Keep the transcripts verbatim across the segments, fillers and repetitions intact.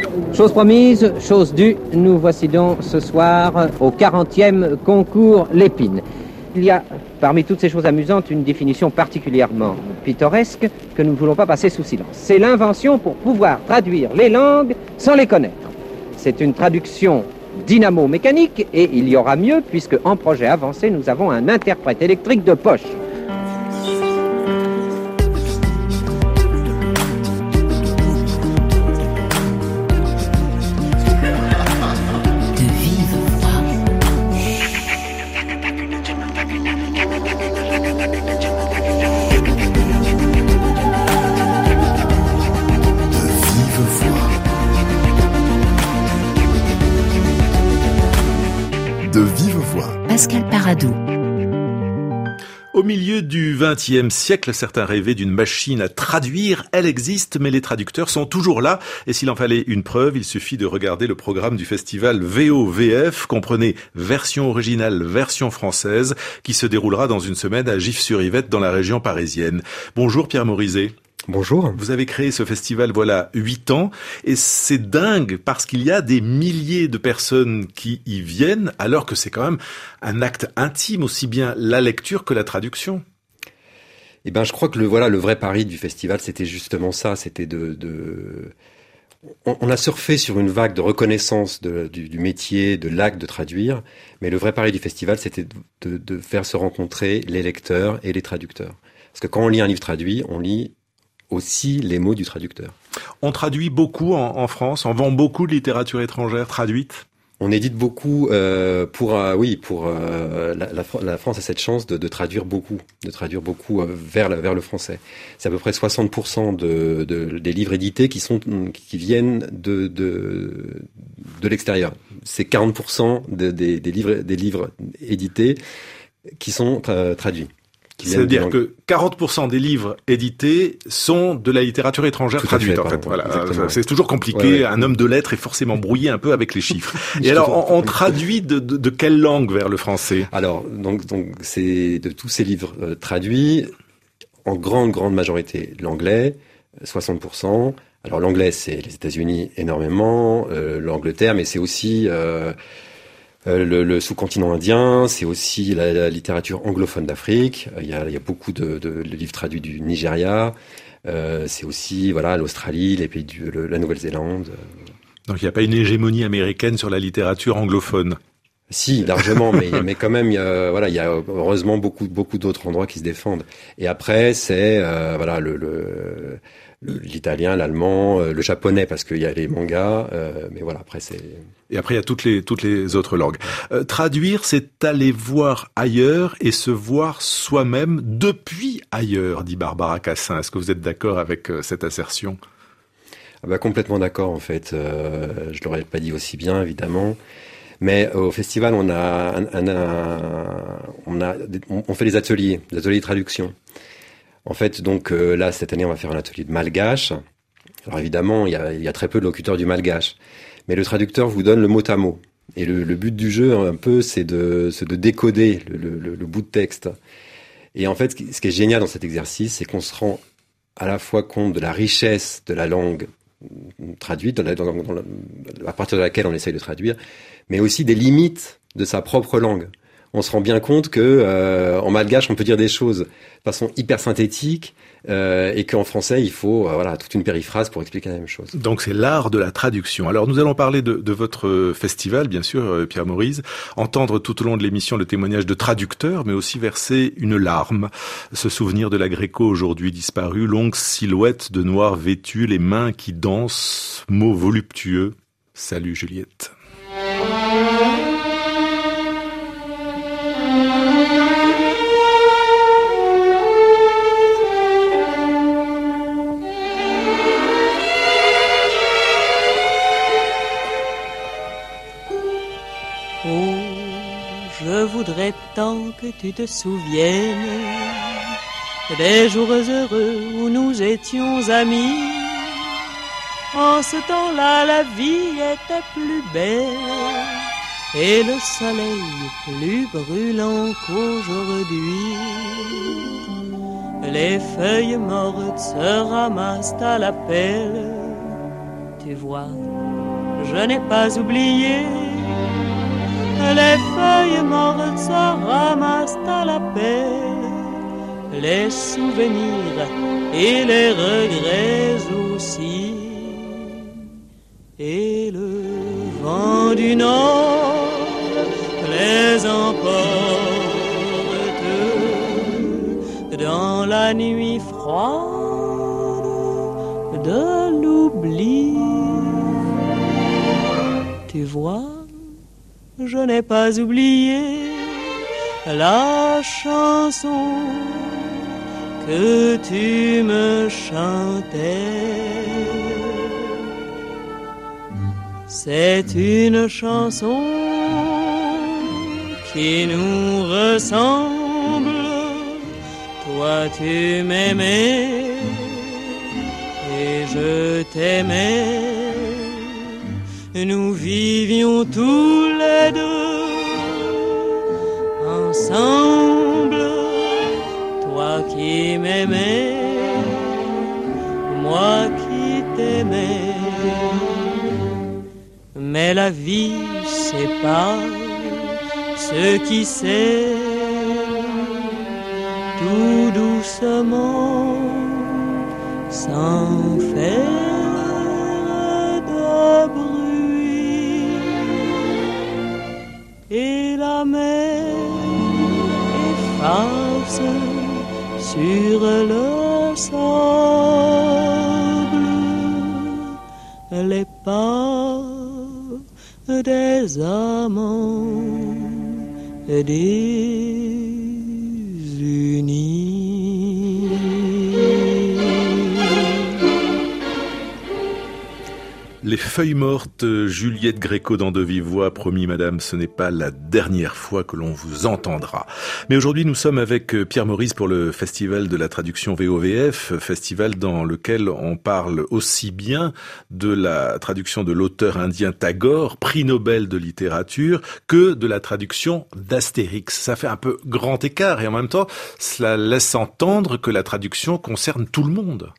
Chose promise, chose due, nous voici donc ce soir au quarantième concours Lépine. Il y a, parmi toutes ces choses amusantes, une définition particulièrement pittoresque que nous ne voulons pas passer sous silence. C'est l'invention pour pouvoir traduire les langues sans les connaître. C'est une traduction dynamo-mécanique et il y aura mieux puisque en projet avancé, nous avons un interprète électrique de poche. Pascal Paradou. Au milieu du vingtième siècle, certains rêvaient d'une machine à traduire. Elle existe, mais les traducteurs sont toujours là. Et s'il en fallait une preuve, il suffit de regarder le programme du festival V O V F, comprenez version originale, version française, qui se déroulera dans une semaine à Gif-sur-Yvette, dans la région parisienne. Bonjour Pierre Morizet. Bonjour. Vous avez créé ce festival, voilà, huit ans, et c'est dingue parce qu'il y a des milliers de personnes qui y viennent, alors que c'est quand même un acte intime, aussi bien la lecture que la traduction. Eh ben, je crois que le voilà, le vrai pari du festival, c'était justement ça, c'était de, de... On, on a surfé sur une vague de reconnaissance de, du, du métier, de l'acte de traduire, mais le vrai pari du festival, c'était de, de faire se rencontrer les lecteurs et les traducteurs. Parce que quand on lit un livre traduit, on lit aussi les mots du traducteur. On traduit beaucoup en, en France, on vend beaucoup de littérature étrangère traduite. On édite beaucoup euh, pour euh, oui pour euh, la, la, la France a cette chance de, de traduire beaucoup, de traduire beaucoup euh, vers la, vers le français. C'est à peu près soixante pour cent de, de des livres édités qui sont qui viennent de de de l'extérieur. C'est quarante pour cent de, des, des livres des livres édités qui sont tra- traduits. C'est-à-dire que quarante pour cent des livres édités sont de la littérature étrangère Tout traduite, fait, en fait. pardon, Voilà. C'est toujours compliqué. Ouais, ouais. Un homme de lettres est forcément brouillé un peu avec les chiffres. Et alors, on, on traduit de, de, de quelle langue vers le français? Alors, donc, donc, c'est de tous ces livres euh, traduits, en grande, grande majorité l'anglais, soixante pour cent. Alors, l'anglais, c'est les États-Unis énormément, euh, l'Angleterre, mais c'est aussi euh, Euh, le, le sous-continent indien, c'est aussi la, la littérature anglophone d'Afrique. Il y a, il y a beaucoup de, de, de livres traduits du Nigeria. Euh, c'est aussi voilà l'Australie, les pays du le, la Nouvelle-Zélande. Donc il n'y a pas une hégémonie américaine sur la littérature anglophone. Si, largement, mais mais quand même, il y a, voilà, il y a heureusement beaucoup beaucoup d'autres endroits qui se défendent. Et après, c'est euh, voilà le, le l'italien, l'allemand, le japonais, parce qu'il y a les mangas, euh, mais voilà, après c'est... Et après, il y a toutes les, toutes les autres langues. Euh, traduire, c'est aller voir ailleurs et se voir soi-même depuis ailleurs, dit Barbara Cassin. Est-ce que vous êtes d'accord avec euh, cette assertion? Ah bah, complètement d'accord, en fait. Euh, je l'aurais pas dit aussi bien, évidemment. Mais au festival, on a, un, un, un, on a, on fait des ateliers, des ateliers de traduction. En fait, donc euh, là, cette année, on va faire un atelier de malgache. Alors évidemment, il y a, il y a très peu de locuteurs du malgache. Mais le traducteur vous donne le mot à mot. Et le, le but du jeu, un peu, c'est de, c'est de décoder le, le, le bout de texte. Et en fait, ce qui est génial dans cet exercice, c'est qu'on se rend à la fois compte de la richesse de la langue traduite, dans la, dans, dans la, à partir de laquelle on essaye de traduire, mais aussi des limites de sa propre langue. On se rend bien compte que euh, en malgache, on peut dire des choses de façon hyper synthétique euh, et qu'en français, il faut euh, voilà toute une périphrase pour expliquer la même chose. Donc c'est l'art de la traduction. Alors nous allons parler de, de votre festival, bien sûr, Pierre Morizet, entendre tout au long de l'émission le témoignage de traducteurs, mais aussi verser une larme, se souvenir de la Gréco aujourd'hui disparue, longue silhouette de noir vêtu, les mains qui dansent, mots voluptueux. Salut Juliette. Je voudrais tant que tu te souviennes des jours heureux où nous étions amis. En ce temps-là, la vie était plus belle et le soleil plus brûlant qu'aujourd'hui. Les feuilles mortes se ramassent à la pelle, tu vois. je n'ai pas oublié. Les feuilles mortes se ramassent à la paix, les souvenirs et les regrets aussi. Et le vent du nord les emporte dans la nuit froide de l'oubli. Tu vois, je n'ai pas oublié la chanson que tu me chantais. C'est une chanson qui nous ressemble. Toi tu m'aimais et je t'aimais. Nous vivions tous les deux ensemble. Toi qui m'aimais, moi qui t'aimais. Mais la vie sépare ceux qui s'aiment tout doucement, sans faire de bruit. Et la mer efface sur le sable les pas des amants désunis. Les feuilles mortes, Juliette Gréco dans De Vive Voix. Promis madame, ce n'est pas la dernière fois que l'on vous entendra. Mais aujourd'hui nous sommes avec Pierre Maurice pour le Festival de la traduction V O V F, festival dans lequel on parle aussi bien de la traduction de l'auteur indien Tagore, prix Nobel de littérature, que de la traduction d'Astérix. Ça fait un peu grand écart et en même temps cela laisse entendre que la traduction concerne tout le monde.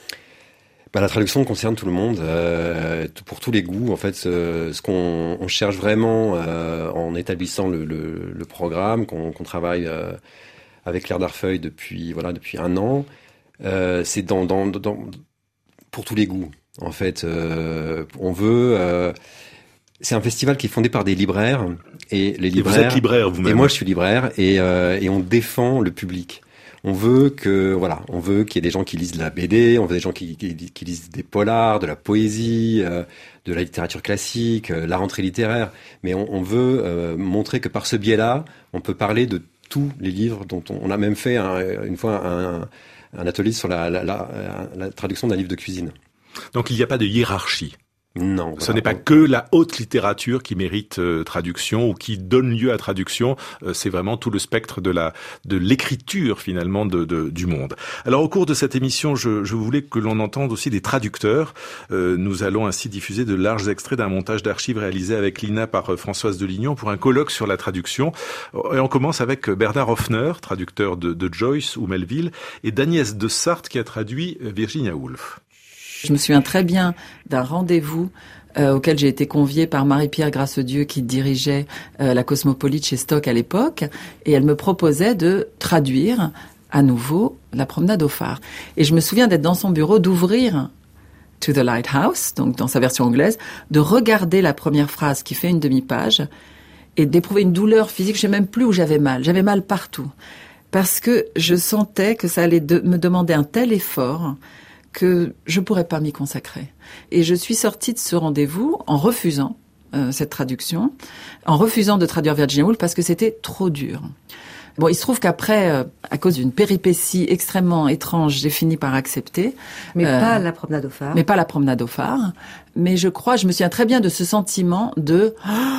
Bah, la traduction concerne tout le monde, euh, pour tous les goûts. En fait, ce, ce qu'on on cherche vraiment euh, en établissant le, le, le programme, qu'on, qu'on travaille euh, avec Claire Darfeuille depuis voilà depuis un an, euh, c'est dans, dans, dans pour tous les goûts. En fait, euh, on veut. Euh, c'est un festival qui est fondé par des libraires et les libraires. Et vous êtes libraire vous-même. Et moi, je suis libraire et euh, et on défend le public. On veut que, voilà, on veut qu'il y ait des gens qui lisent de la B D, on veut des gens qui, qui, qui lisent des polars, de la poésie, euh, de la littérature classique, euh, la rentrée littéraire. Mais on, on veut euh, montrer que par ce biais-là, on peut parler de tous les livres dont on, on a même fait un, une fois un, un atelier sur la, la, la, la traduction d'un livre de cuisine. Donc il n'y a pas de hiérarchie. Non. Ce voilà. n'est pas que la haute littérature qui mérite euh, traduction ou qui donne lieu à traduction. Euh, c'est vraiment tout le spectre de la de l'écriture finalement de, de du monde. Alors au cours de cette émission, je, je voulais que l'on entende aussi des traducteurs. Euh, nous allons ainsi diffuser de larges extraits d'un montage d'archives réalisé avec l'I N A par euh, Françoise Delignon pour un colloque sur la traduction. Et on commence avec Bernard Hoffner, traducteur de, de Joyce ou Melville, et d'Agnès de Sarthe qui a traduit Virginia Woolf. Je me souviens très bien d'un rendez-vous euh, auquel j'ai été conviée par Marie-Pierre Grassedieu qui dirigeait euh, la Cosmopolite chez Stock à l'époque, et elle me proposait de traduire à nouveau La promenade au phare. Et je me souviens d'être dans son bureau, d'ouvrir To the Lighthouse, donc dans sa version anglaise, de regarder la première phrase qui fait une demi-page et d'éprouver une douleur physique. Je sais même plus où j'avais mal. J'avais mal partout. Parce que je sentais que ça allait de- me demander un tel effort que je pourrais pas m'y consacrer. Et je suis sortie de ce rendez-vous en refusant euh, cette traduction, en refusant de traduire Virginia Woolf parce que c'était trop dur. Bon, il se trouve qu'après, euh, à cause d'une péripétie extrêmement étrange, j'ai fini par accepter. Mais euh, pas la promenade au phare. Mais pas la promenade au phare. Mais je crois, je me souviens très bien de ce sentiment de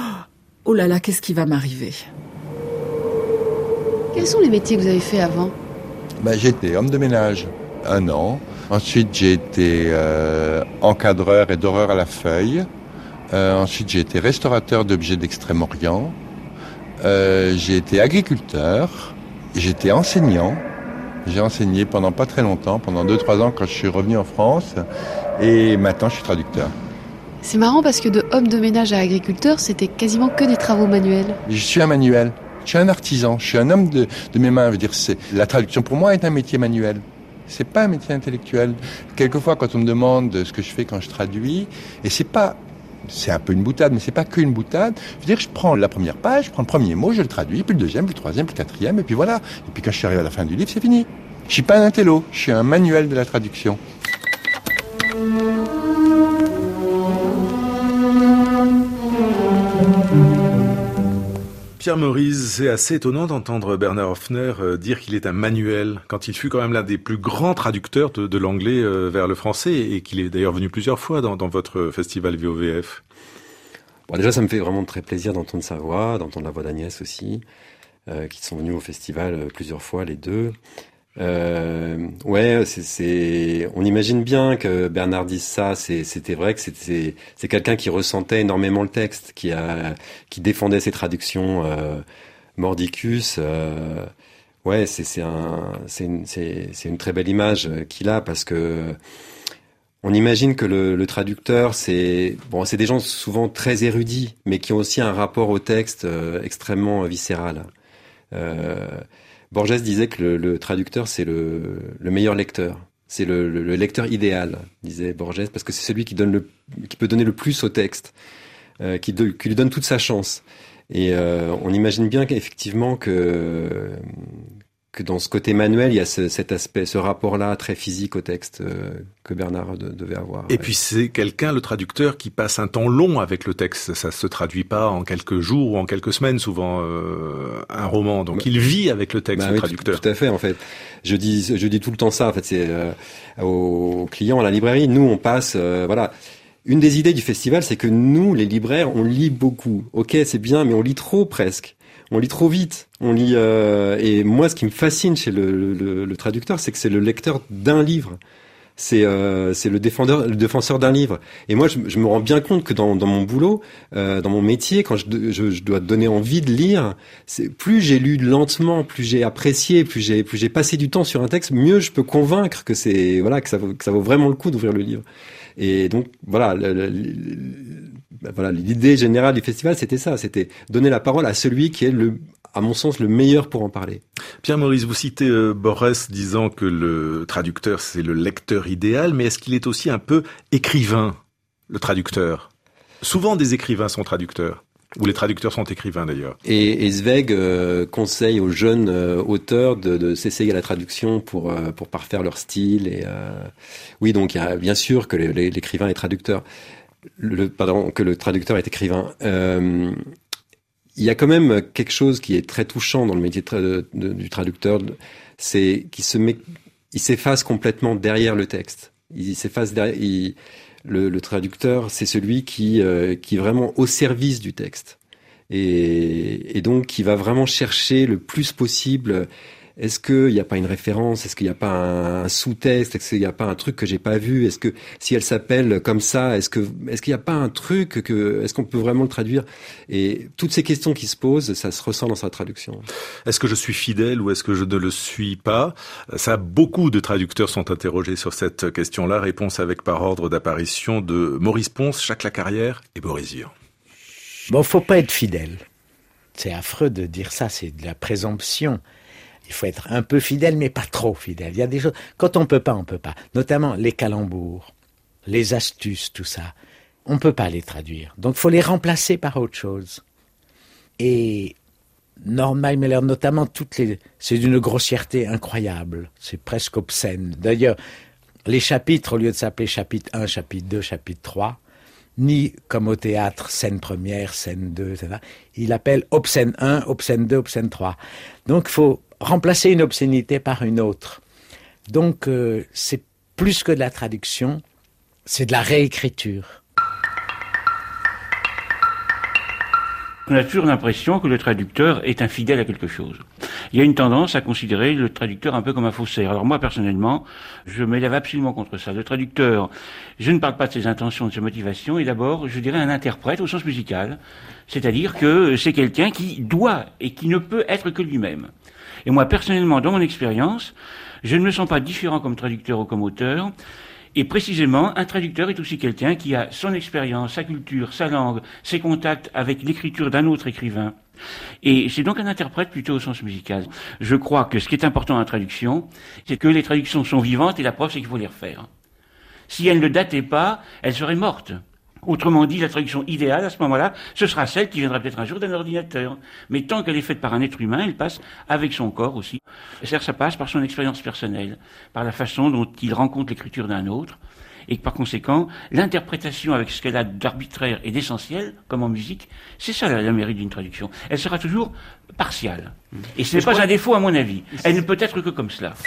« Oh là là, qu'est-ce qui va m'arriver ?» Quels sont les métiers que vous avez fait avant ? Ben, j'ai été homme de ménage un an. Ensuite, j'ai été euh, encadreur et doreur à la feuille. Euh, ensuite, j'ai été restaurateur d'objets d'Extrême-Orient. Euh, j'ai été agriculteur. J'étais enseignant. J'ai enseigné pendant pas très longtemps, pendant deux trois ans quand je suis revenu en France. Et maintenant, je suis traducteur. C'est marrant parce que de homme de ménage à agriculteur, c'était quasiment que des travaux manuels. Je suis un manuel, je suis un artisan, je suis un homme de, de mes mains. Je veux dire, c'est, la traduction pour moi est un métier manuel. C'est pas un métier intellectuel. Quelquefois, quand on me demande ce que je fais quand je traduis, et c'est pas, c'est un peu une boutade, mais c'est pas qu'une boutade. Je veux dire, je prends la première page, je prends le premier mot, je le traduis, puis le deuxième, puis le troisième, puis le quatrième, et puis voilà. Et puis quand je suis arrivé à la fin du livre, c'est fini. Je suis pas un intello, je suis un manuel de la traduction. Pierre Maurice, c'est assez étonnant d'entendre Bernard Hoffner euh, dire qu'il est un manuel, quand il fut quand même l'un des plus grands traducteurs de, de l'anglais euh, vers le français, et qu'il est d'ailleurs venu plusieurs fois dans, dans votre festival V O V F. Bon, déjà, ça me fait vraiment très plaisir d'entendre sa voix, d'entendre la voix d'Agnès aussi, euh, qui sont venus au festival euh, plusieurs fois, les deux. Euh, ouais, c'est, c'est, on imagine bien que Bernard dise ça. C'est, c'était vrai que c'était, c'est quelqu'un qui ressentait énormément le texte, qui a, qui défendait ses traductions euh, mordicus. Euh, ouais, c'est, c'est un, c'est une, c'est, c'est une très belle image qu'il a, parce que on imagine que le, le traducteur, c'est bon, c'est des gens souvent très érudits, mais qui ont aussi un rapport au texte euh, extrêmement viscéral. Euh, Borges disait que le, le traducteur, c'est le, le meilleur lecteur. C'est le, le, le lecteur idéal, disait Borges, parce que c'est celui qui donne le, qui peut donner le plus au texte, euh, qui, de, qui lui donne toute sa chance. Et euh, on imagine bien qu'effectivement que que dans ce côté manuel, il y a ce, cet aspect, ce rapport-là très physique au texte euh, que Bernard de, devait avoir. Et ouais. Puis c'est quelqu'un, le traducteur, qui passe un temps long avec le texte. Ça se traduit pas en quelques jours ou en quelques semaines, souvent, euh, un roman. Donc bah, il vit avec le texte, bah, le oui, traducteur. Tout, tout à fait, en fait. Je dis, je dis tout le temps ça. En fait, c'est euh, aux clients à la librairie. Nous, on passe, euh, voilà. Une des idées du festival, c'est que nous, les libraires, on lit beaucoup. Ok, c'est bien, mais on lit trop presque. On lit trop vite. On lit euh, et moi, ce qui me fascine chez le, le, le traducteur, c'est que c'est le lecteur d'un livre. C'est euh, c'est le défendeur, le défenseur d'un livre. Et moi, je, je me rends bien compte que dans, dans mon boulot, euh, dans mon métier, quand je, je, je dois donner envie de lire, c'est plus j'ai lu lentement, plus j'ai apprécié, plus j'ai plus j'ai passé du temps sur un texte, mieux je peux convaincre que c'est voilà que ça vaut, que ça vaut vraiment le coup d'ouvrir le livre. Et donc voilà. Le, le, le, Voilà, l'idée générale du festival, c'était ça, c'était donner la parole à celui qui est le, à mon sens, le meilleur pour en parler. Pierre Maurice, vous citez euh, Borges disant que le traducteur, c'est le lecteur idéal, mais est-ce qu'il est aussi un peu écrivain, le traducteur? Souvent, des écrivains sont traducteurs. Ou les traducteurs sont écrivains d'ailleurs. Et, et Zweig euh, conseille aux jeunes euh, auteurs de, de s'essayer à la traduction pour euh, pour parfaire leur style. Et euh, oui, donc il y a bien sûr que les, les, l'écrivain est traducteur. Le, pardon, que le traducteur est écrivain. Euh, il y a quand même quelque chose qui est très touchant dans le métier de, de, du traducteur, c'est qu'il se met, il s'efface complètement derrière le texte. Il s'efface derrière. Il, le, le traducteur, c'est celui qui, euh, qui est vraiment au service du texte, et, et donc qui va vraiment chercher le plus possible. Est-ce qu'il n'y a pas une référence? Est-ce qu'il n'y a pas un, un sous-texte? Est-ce qu'il n'y a pas un truc que j'ai pas vu? Est-ce que si elle s'appelle comme ça, est-ce que est-ce qu'il n'y a pas un truc que est-ce qu'on peut vraiment le traduire? Et toutes ces questions qui se posent, ça se ressent dans sa traduction. Est-ce que je suis fidèle ou est-ce que je ne le suis pas? Ça, beaucoup de traducteurs sont interrogés sur cette question-là. Réponse avec par ordre d'apparition de Maurice Ponce, Jacques Lacarrière et Boris Vian. Bon, faut pas être fidèle. C'est affreux de dire ça, c'est de la présomption. Il faut être un peu fidèle, mais pas trop fidèle. Il y a des choses, quand on peut pas, on peut pas. Notamment les calembours, les astuces, tout ça. On peut pas les traduire. Donc, faut les remplacer par autre chose. Et Norman Mailer, notamment, toutes les, c'est d'une grossièreté incroyable. C'est presque obscène. D'ailleurs, les chapitres, au lieu de s'appeler chapitre un, chapitre deux, chapitre trois, ni comme au théâtre, scène première, scène deux, et cetera. Il appelle obscène un, obscène deux, obscène trois. Donc, faut remplacer une obscénité par une autre. Donc, euh, c'est plus que de la traduction, c'est de la réécriture. On a toujours l'impression que le traducteur est infidèle à quelque chose. Il y a une tendance à considérer le traducteur un peu comme un faussaire. Alors moi, personnellement, je m'élève absolument contre ça. Le traducteur, je ne parle pas de ses intentions, de ses motivations, et d'abord, je dirais un interprète au sens musical, c'est-à-dire que c'est quelqu'un qui doit et qui ne peut être que lui-même. Et moi, personnellement, dans mon expérience, je ne me sens pas différent comme traducteur ou comme auteur, Et précisément, un traducteur est aussi quelqu'un qui a son expérience, sa culture, sa langue, ses contacts avec l'écriture d'un autre écrivain. Et c'est donc un interprète plutôt au sens musical. Je crois que ce qui est important dans la traduction, c'est que les traductions sont vivantes et la preuve, c'est qu'il faut les refaire. Si elles ne dataient pas, elles seraient mortes. Autrement dit, la traduction idéale, à ce moment-là, ce sera celle qui viendra peut-être un jour d'un ordinateur. Mais tant qu'elle est faite par un être humain, elle passe avec son corps aussi. C'est-à-dire, ça passe par son expérience personnelle, par la façon dont il rencontre l'écriture d'un autre, et que par conséquent, l'interprétation avec ce qu'elle a d'arbitraire et d'essentiel, comme en musique, c'est ça la, la mérite d'une traduction. Elle sera toujours partiale. Et ce n'est pas un défaut, à mon avis. Elle ne peut être que comme cela.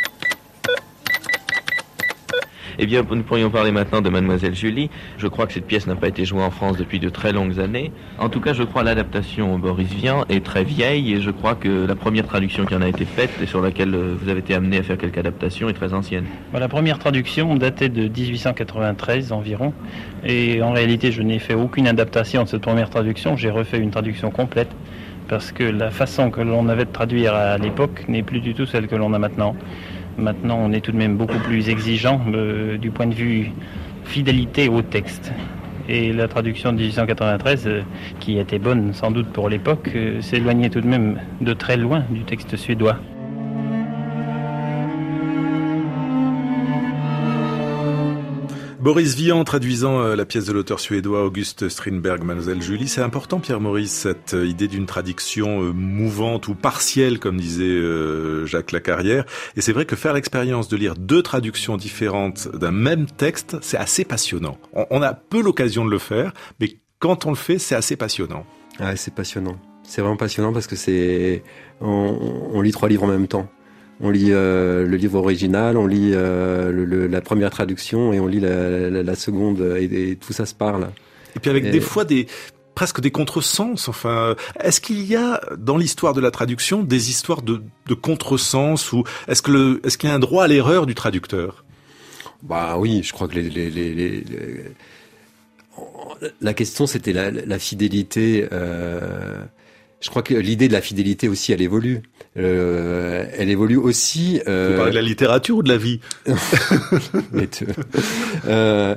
Eh bien, nous pourrions parler maintenant de Mademoiselle Julie. Je crois que cette pièce n'a pas été jouée en France depuis de très longues années. En tout cas, je crois que l'adaptation Boris Vian est très vieille et je crois que la première traduction qui en a été faite et sur laquelle vous avez été amené à faire quelques adaptations est très ancienne. La première traduction datait de dix-huit cent quatre-vingt-treize environ et en réalité, je n'ai fait aucune adaptation de cette première traduction. J'ai refait une traduction complète parce que la façon que l'on avait de traduire à l'époque n'est plus du tout celle que l'on a maintenant. Maintenant, on est tout de même beaucoup plus exigeant euh, du point de vue fidélité au texte. Et la traduction de dix-huit cent quatre-vingt-treize, euh, qui était bonne sans doute pour l'époque, euh, s'éloignait tout de même de très loin du texte suédois. Boris Vian traduisant euh, la pièce de l'auteur suédois August Strindberg, Mademoiselle Julie. C'est important, Pierre-Maurice, cette euh, idée d'une traduction euh, mouvante ou partielle, comme disait euh, Jacques Lacarrière. Et c'est vrai que faire l'expérience de lire deux traductions différentes d'un même texte, c'est assez passionnant. On, on a peu l'occasion de le faire, mais quand on le fait, c'est assez passionnant. Ah, c'est passionnant. C'est vraiment passionnant parce que c'est on, on lit trois livres en même temps. On lit euh, le livre original, on lit euh, le, le, la première traduction et on lit la, la, la seconde et, et tout ça se parle. Et puis avec et... des fois des presque des contresens. Enfin, est-ce qu'il y a dans l'histoire de la traduction des histoires de, de contresens ou est-ce que le, est-ce qu'il y a un droit à l'erreur du traducteur? Bah oui, je crois que les, les, les, les, les... la question c'était la, la fidélité. Euh... Je crois que l'idée de la fidélité aussi, elle évolue. Euh, elle évolue aussi. Euh... Vous parlez de la littérature ou de la vie? Les deux. Euh,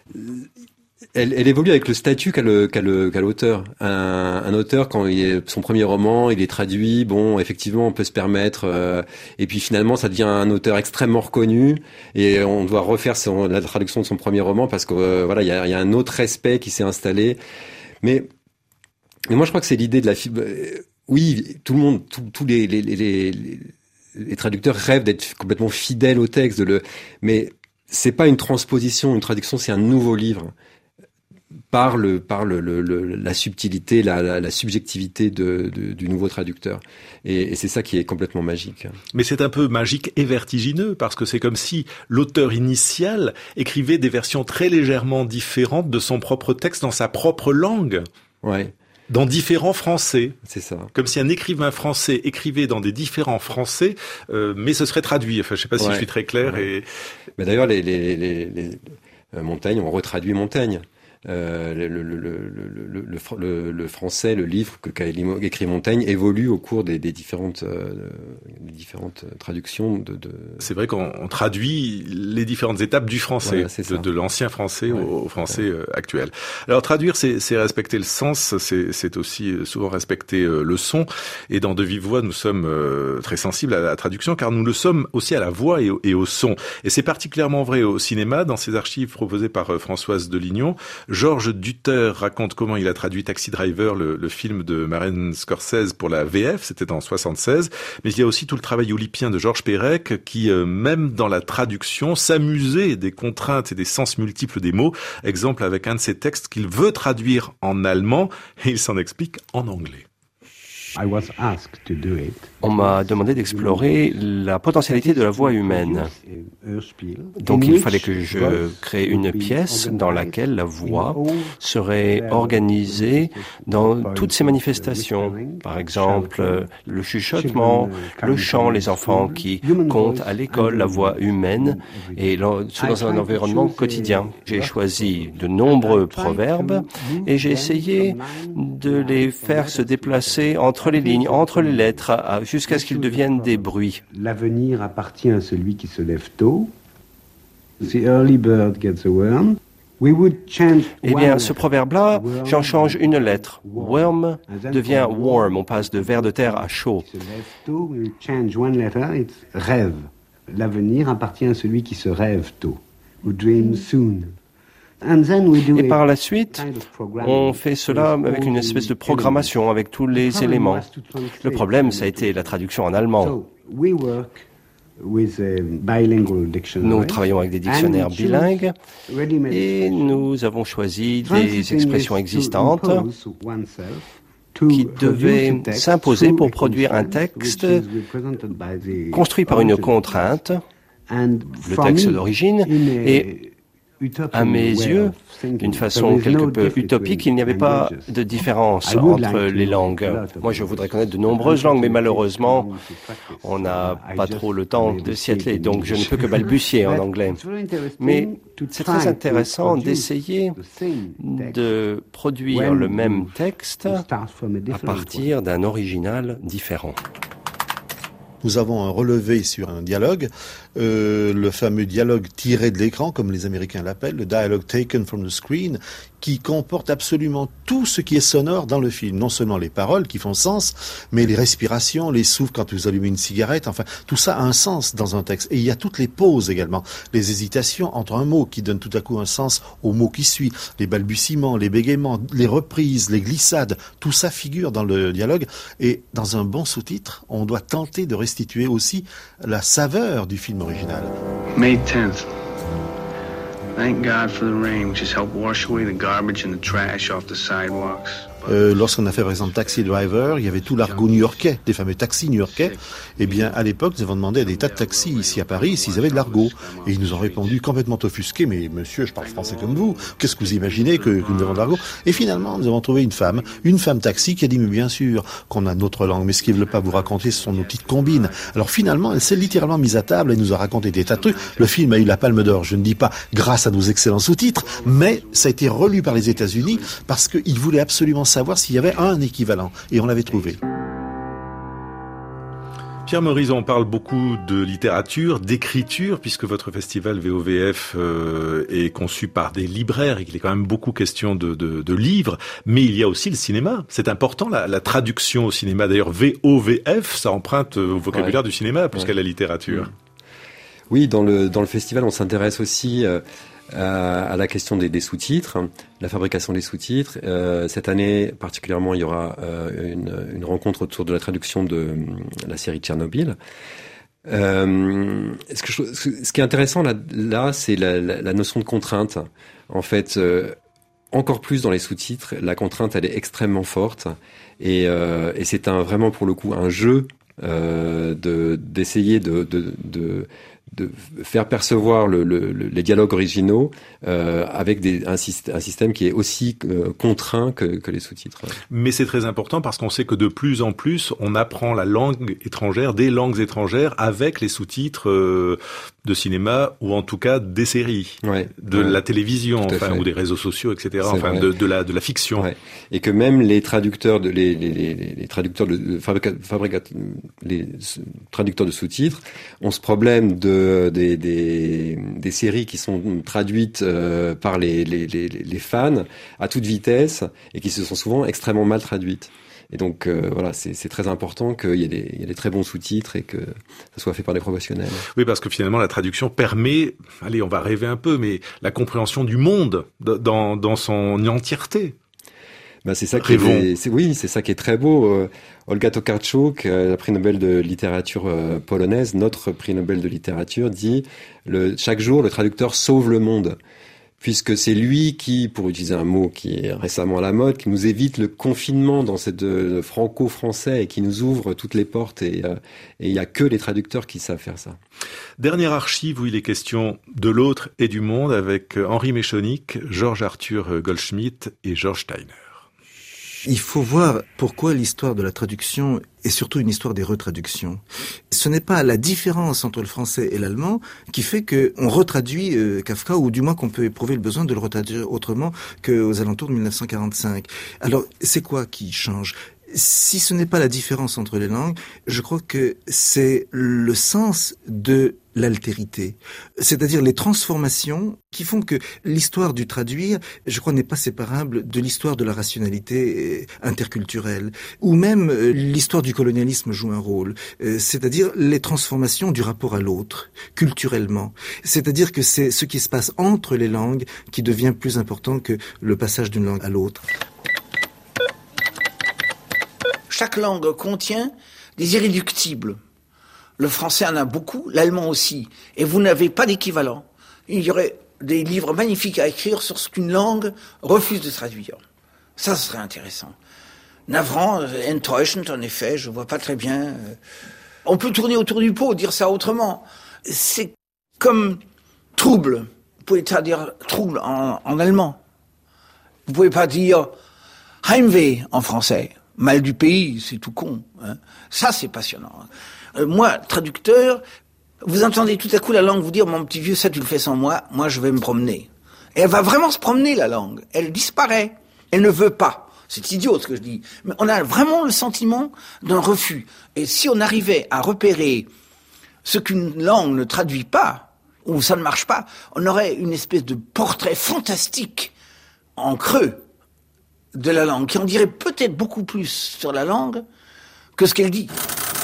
elle, elle évolue avec le statut qu'a, le, qu'a, le, qu'a l'auteur. Un, un auteur, quand il est, son premier roman, il est traduit. Bon, effectivement, on peut se permettre. Euh, et puis finalement, ça devient un auteur extrêmement reconnu. Et on doit refaire son, la traduction de son premier roman parce que euh, voilà, il y a, y a un autre respect qui s'est installé. Mais Mais moi, je crois que c'est l'idée de la... Oui, tout le monde, tous les, les, les, les, les traducteurs rêvent d'être complètement fidèles au texte. De le... Mais c'est pas une transposition, une traduction, c'est un nouveau livre. Par, le, par le, le, le, la subtilité, la, la, la subjectivité de, de, du nouveau traducteur. Et, et c'est ça qui est complètement magique. Mais c'est un peu magique et vertigineux, parce que c'est comme si l'auteur initial écrivait des versions très légèrement différentes de son propre texte dans sa propre langue. Ouais. Dans différents français. C'est ça. Comme si un écrivain français écrivait dans des différents français, euh, mais ce serait traduit. Enfin, je sais pas si ouais. je suis très clair. Ouais. Et... Mais d'ailleurs, les, les, les, les euh, Montaigne, on retraduit Montaigne. Euh, le, le, le, le, le, le, le français, le livre que qu'a écrit Montaigne évolue au cours des, des différentes, euh, des différentes traductions. De, de... C'est vrai qu'on on traduit les différentes étapes du français, voilà, de, de l'ancien français ouais, au, au français ouais. euh, actuel. Alors traduire, c'est, c'est respecter le sens, c'est, c'est aussi souvent respecter euh, le son. Et dans De Vive Voix, nous sommes euh, très sensibles à la traduction, car nous le sommes aussi à la voix et au, et au son. Et c'est particulièrement vrai au cinéma, dans ces archives proposées par euh, Françoise Delignon. Georges Dutter raconte comment il a traduit Taxi Driver, le, le film de Martin Scorsese pour la V F, c'était en soixante-seize. Mais il y a aussi tout le travail olympien de Georges Perec qui, euh, même dans la traduction, s'amusait des contraintes et des sens multiples des mots. Exemple avec un de ses textes qu'il veut traduire en allemand et il s'en explique en anglais. On m'a demandé d'explorer la potentialité de la voix humaine. Donc il fallait que je crée une pièce dans laquelle la voix serait organisée dans toutes ses manifestations. Par exemple, le chuchotement, le chant, les enfants qui comptent à l'école, la voix humaine, et ce dans un environnement quotidien. J'ai choisi de nombreux proverbes et j'ai essayé de les faire se déplacer entre les lignes, entre les lettres, jusqu'à ce qu'ils deviennent des bruits. L'avenir appartient à celui qui se lève tôt. The early bird gets a worm. Eh bien, ce proverbe-là, j'en change une lettre. Worm devient warm. On passe de vers de terre à chaud. Rêve. L'avenir appartient à celui qui se rêve tôt. Who dreams soon. Et par la suite, on fait cela avec une espèce de programmation, avec tous les éléments. Le problème, ça a été la traduction en allemand. Nous travaillons avec des dictionnaires bilingues et nous avons choisi des expressions existantes qui devaient s'imposer pour produire un texte construit par une contrainte, le texte d'origine, et à mes yeux, d'une façon quelque peu utopique, il n'y avait pas de différence entre les langues. Moi, je voudrais connaître de nombreuses langues, mais malheureusement, on n'a pas trop le temps de s'y atteler, donc je ne peux que balbutier en anglais. Mais c'est très intéressant d'essayer de produire le même texte à partir d'un original différent. Nous avons un relevé sur un dialogue, euh, le fameux dialogue tiré de l'écran, comme les Américains l'appellent, le dialogue taken from the screen, qui comporte absolument tout ce qui est sonore dans le film. Non seulement les paroles qui font sens, mais les respirations, les souffles quand vous allumez une cigarette, enfin, tout ça a un sens dans un texte. Et il y a toutes les pauses également, les hésitations entre un mot qui donne tout à coup un sens au mot qui suit, les balbutiements, les bégaiements, les reprises, les glissades, tout ça figure dans le dialogue. Et dans un bon sous-titre, on doit tenter de restituer aussi la saveur du film original. May tenth. Thank God for the rain, which has helped wash away the garbage and the trash off the sidewalks. Euh, lorsqu'on a fait par exemple Taxi Driver, il y avait tout l'argot new-yorkais, des fameux taxis new-yorkais. Eh bien, à l'époque, nous avons demandé à des tas de taxis ici à Paris s'ils avaient de l'argot. Et ils nous ont répondu complètement offusqués, mais monsieur, je parle français comme vous, qu'est-ce que vous imaginez que, que nous avons de l'argot? Et finalement, nous avons trouvé une femme, une femme taxi qui a dit, mais bien sûr qu'on a notre langue, mais ce qu'ils ne veulent pas vous raconter, ce sont nos petites combines. Alors finalement, elle s'est littéralement mise à table et nous a raconté des tas de trucs. Le film a eu la Palme d'Or, je ne dis pas grâce à nos excellents sous-titres, mais ça a été relu par les États-Unis parce qu'ils voulaient absolument savoir s'il y avait un équivalent, et on l'avait trouvé. Pierre Morizot, on parle beaucoup de littérature, d'écriture, puisque votre festival V O V F euh, est conçu par des libraires et qu'il est quand même beaucoup question de, de, de livres, mais il y a aussi le cinéma. C'est important, la, la traduction au cinéma. D'ailleurs, V O V F, ça emprunte au vocabulaire ouais. du cinéma plus ouais. qu'à la littérature. Oui, dans le, dans le festival, on s'intéresse aussi... Euh, à la question des, des sous-titres, la fabrication des sous-titres. Euh, cette année, particulièrement, il y aura euh, une, une rencontre autour de la traduction de la série Tchernobyl. Euh, ce, que je, ce qui est intéressant là, là c'est la, la, la notion de contrainte. En fait, euh, encore plus dans les sous-titres, la contrainte, elle est extrêmement forte. Et, euh, et c'est un, vraiment, pour le coup, un jeu euh, de, d'essayer de... de, de de faire percevoir le, le, le, les dialogues originaux euh, avec des, un, un système qui est aussi euh, contraint que, que les sous-titres. Mais c'est très important parce qu'on sait que de plus en plus, on apprend la langue étrangère, des langues étrangères avec les sous-titres euh, de cinéma ou en tout cas des séries, ouais, de ouais, la télévision, enfin ou des réseaux sociaux, et cetera. C'est enfin de, de la de la fiction. Ouais. Et que même les traducteurs de les les les, les traducteurs de fabrica, fabrica, les traducteurs de sous-titres ont ce problème de Des, des, des séries qui sont traduites euh, par les, les, les, les fans à toute vitesse et qui se sont souvent extrêmement mal traduites. Et donc euh, voilà, c'est, c'est très important qu'il y ait des, il y ait des très bons sous-titres et que ça soit fait par des professionnels. Oui, parce que finalement la traduction permet, allez, on va rêver un peu, mais la compréhension du monde dans, dans son entièreté. Ben c'est ça qui est, c'est, oui, c'est ça qui est très beau. Euh, Olga Tokarczuk, euh, la prix Nobel de littérature euh, polonaise, notre prix Nobel de littérature, dit le, chaque jour le traducteur sauve le monde, puisque c'est lui qui, pour utiliser un mot qui est récemment à la mode, qui nous évite le confinement dans cette euh, franco-français et qui nous ouvre toutes les portes. Et euh, et il y a que les traducteurs qui savent faire ça. Dernière archive où il est question de l'autre et du monde avec Henri Méchonic, Georges Arthur Goldschmidt et George Steiner. Il faut voir pourquoi l'histoire de la traduction est surtout une histoire des retraductions. Ce n'est pas la différence entre le français et l'allemand qui fait qu'on retraduit euh, Kafka, ou du moins qu'on peut éprouver le besoin de le retraduire autrement qu'aux alentours de mille neuf cent quarante-cinq. Alors, c'est quoi qui change ? si ce n'est pas la différence entre les langues, je crois que c'est le sens de l'altérité, c'est-à-dire les transformations qui font que l'histoire du traduire, je crois, n'est pas séparable de l'histoire de la rationalité interculturelle, ou même l'histoire du colonialisme joue un rôle, c'est-à-dire les transformations du rapport à l'autre, culturellement. C'est-à-dire que c'est ce qui se passe entre les langues qui devient plus important que le passage d'une langue à l'autre. Chaque langue contient des irréductibles. Le français en a beaucoup, l'allemand aussi. Et vous n'avez pas d'équivalent. Il y aurait des livres magnifiques à écrire sur ce qu'une langue refuse de traduire. Ça, ce serait intéressant. Navrant, enttäuschend, en effet, je vois pas très bien. On peut tourner autour du pot, dire ça autrement. C'est comme trouble. Vous pouvez traduire trouble en, en allemand. Vous pouvez pas dire Heimweh en français. Mal du pays, c'est tout con. Hein. Ça, c'est passionnant. Euh, moi, traducteur, vous entendez tout à coup la langue vous dire « Mon petit vieux, ça tu le fais sans moi, moi je vais me promener ». Et elle va vraiment se promener, la langue. Elle disparaît. Elle ne veut pas. C'est idiot ce que je dis. Mais on a vraiment le sentiment d'un refus. Et si on arrivait à repérer ce qu'une langue ne traduit pas, ou ça ne marche pas, on aurait une espèce de portrait fantastique en creux de la langue, qui en dirait peut-être beaucoup plus sur la langue que ce qu'elle dit.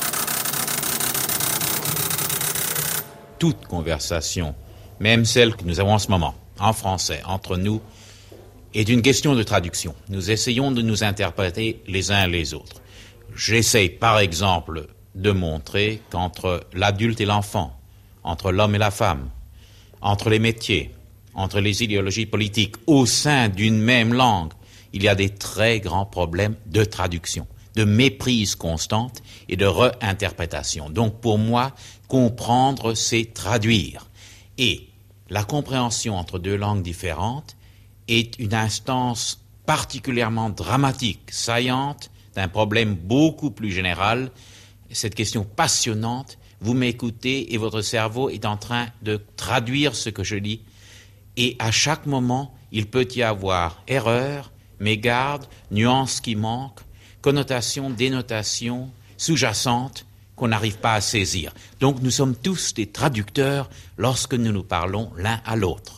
Toute conversation, même celle que nous avons en ce moment, en français, entre nous, est une question de traduction. Nous essayons de nous interpréter les uns les autres. J'essaye, par exemple, de montrer qu'entre l'adulte et l'enfant, entre l'homme et la femme, entre les métiers, entre les idéologies politiques, au sein d'une même langue, il y a des très grands problèmes de traduction, de méprise constante et de réinterprétation. Donc pour moi, comprendre, c'est traduire. Et la compréhension entre deux langues différentes est une instance particulièrement dramatique, saillante, d'un problème beaucoup plus général. Cette question passionnante, vous m'écoutez et votre cerveau est en train de traduire ce que je dis. Et à chaque moment, il peut y avoir erreur, mégarde, nuances qui manquent, connotations, dénotations sous-jacentes qu'on n'arrive pas à saisir. Donc nous sommes tous des traducteurs lorsque nous nous parlons l'un à l'autre.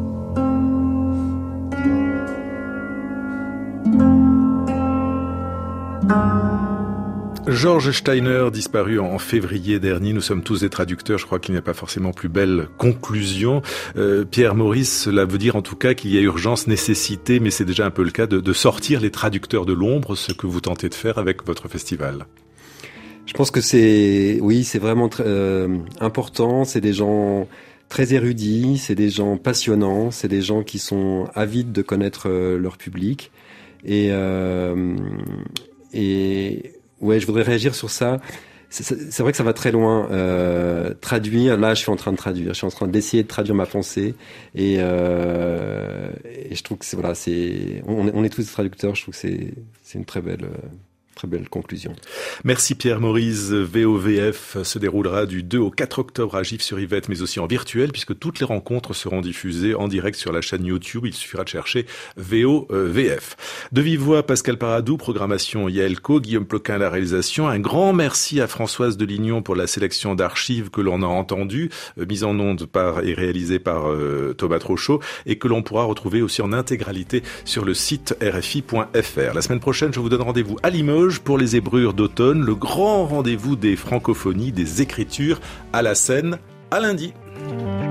Georges Steiner, disparu en février dernier. Nous sommes tous des traducteurs. Je crois qu'il n'y a pas forcément plus belle conclusion. Euh, Pierre Maurice, cela veut dire en tout cas qu'il y a urgence, nécessité, mais c'est déjà un peu le cas, de, de sortir les traducteurs de l'ombre, ce que vous tentez de faire avec votre festival. Je pense que c'est, oui, c'est vraiment très, euh, important. C'est des gens très érudits, c'est des gens passionnants, c'est des gens qui sont avides de connaître euh, leur public. Et, euh, et ouais, je voudrais réagir sur ça. C'est, c'est vrai que ça va très loin. Euh, traduire, là, je suis en train de traduire. Je suis en train d'essayer de traduire ma pensée. Et, euh, et je trouve que c'est voilà, c'est, on, on est tous des traducteurs. Je trouve que c'est, c'est une très belle. Euh, Très belle conclusion. Merci Pierre Maurice. V O V F se déroulera du deux au quatre octobre à Gif-sur-Yvette, mais aussi en virtuel, puisque toutes les rencontres seront diffusées en direct sur la chaîne YouTube. Il suffira de chercher V O V F. De vive voix, Pascal Paradou, programmation Yael Co, Guillaume Ploquin à la réalisation. Un grand merci à Françoise Delignon pour la sélection d'archives que l'on a entendues, euh, mise en onde par et réalisée par euh, Thomas Trochot, et que l'on pourra retrouver aussi en intégralité sur le site r f i point f r. La semaine prochaine, je vous donne rendez-vous à Limoges pour les Zébrures d'automne, le grand rendez-vous des francophonies, des écritures à la scène, à lundi.